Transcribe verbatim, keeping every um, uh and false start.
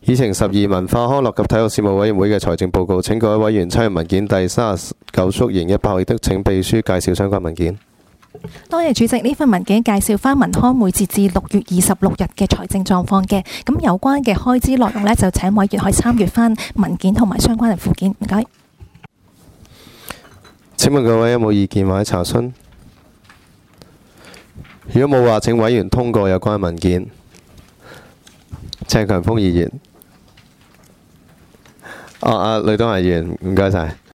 議程十二，文化康樂及體育事務委員會嘅財政報告，請各位委員參閱文件第三十九束型一百號，亦都請秘書介紹相關文件。 多謝主席，呢份文件介紹翻文康會截至六月二十六日嘅財政狀況嘅，咁有關嘅開支內容呢，就請委員可以參閱翻文件同埋相關嘅附件。唔該。 請問各位有冇意見或者查詢？如果冇話，請委員通過有關文件。鄭強鋒議員。哦，阿呂東華議員，唔該晒。